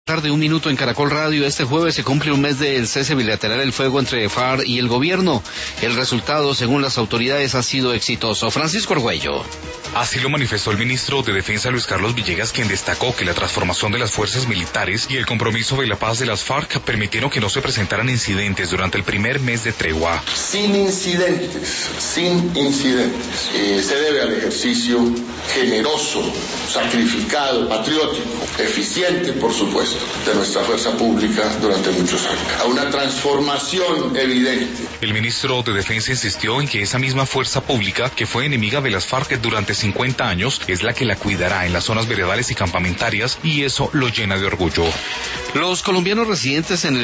Tarde, un minuto en Caracol Radio. Este jueves se cumple un mes del cese bilateral del fuego entre FARC y el gobierno. El resultado, según las autoridades, ha sido exitoso. Francisco Argüello. Así lo manifestó el ministro de Defensa Luis Carlos Villegas, quien destacó que la transformación de las fuerzas militares y el compromiso de la paz de las FARC permitieron que no se presentaran incidentes durante el primer mes de tregua. Sin incidentes. Se debe al ejercicio generoso, sacrificado, patriótico, eficiente, por supuesto, de nuestra fuerza pública durante muchos años, a una transformación evidente. El ministro de Defensa insistió en que esa misma fuerza pública que fue enemiga de las FARC durante 50 años es la que la cuidará en las zonas veredales y campamentarias, y eso lo llena de orgullo. Los colombianos residentes en el